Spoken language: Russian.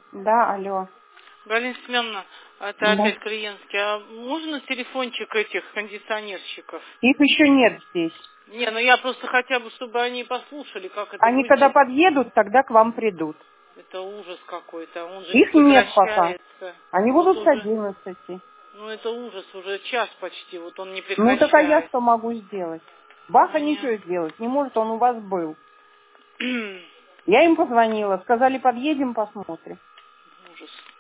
Да, алло. Галина Семеновна, это Да. опять клиентский. А можно телефончик этих кондиционерщиков? Их еще нет здесь. Не, ну я просто хотя бы, чтобы они послушали, как это Они когда выглядит. подъедут, тогда к вам придут. Это ужас какой-то. Он же не Их нет пока. прекращается. Они Вот будут с уже, 11. ну это ужас, уже час почти, вот он не Ну, так а я что прекращается. могу сделать? Баха Мне ничего сделать не может, он у вас был. Я им позвонила, сказали, подъедем, посмотрим. ужас.